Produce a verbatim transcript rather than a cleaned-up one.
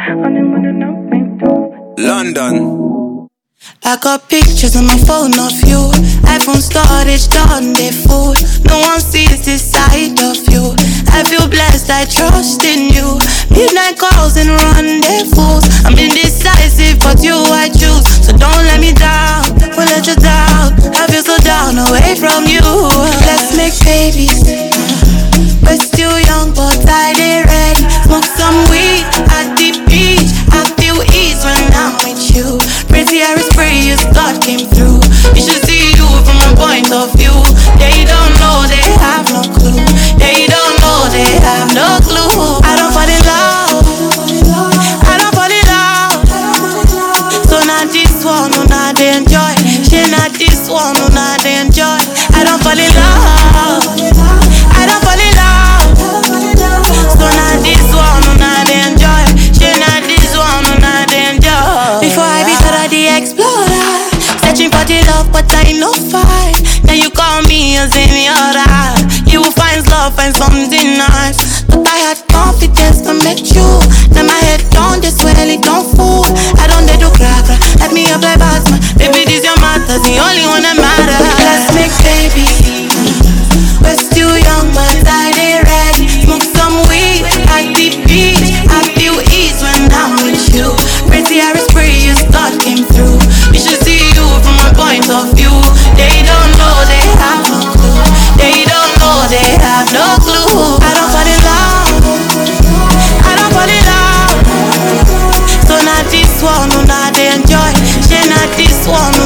London. I got pictures on my phone of you. iPhone storage done they full. No one sees this side of you. I feel blessed, I trust in you. Midnight calls and rendezvous. I'm indecisive, but you I choose. So don't let me down, won't let you down. I feel so down away from you. Let's make babies. We're still young, but I dey ready. Smoke some weed at the beach. I feel ease when I'm with you. Pretty Harris praise, God came through. You should see you from my point of view. They don't know, they have no clue. They don't know, they have no clue. I don't fall in love. I don't fall in love. So not this one, no not they enjoy. She not this one, no not they enjoy. I don't fall in love. I don't fall in love. So not this one, no not they enjoy. She not this one, no not they enjoy. Before I be thought of the explorer, searching for the love, but I know fight. Then you call me a senora. You will find love, find something nice. But I had confidence to meet you. Now my head don't this well, it don't fool. I don't dare do crack, crack. Let me up like Batman. Baby, this your matter, the only one that matters. Let's make babies. We're still young, but I dey ready. Smoke some weed at the beach. I feel ease when I'm with you. Pretty Harris praise, God came through. You should see you from my point of view. They don't know, they have no clue. They don't know, they have no clue. I don't fall in love. I don't fall in love. So not this one, no not they enjoy. She not this one.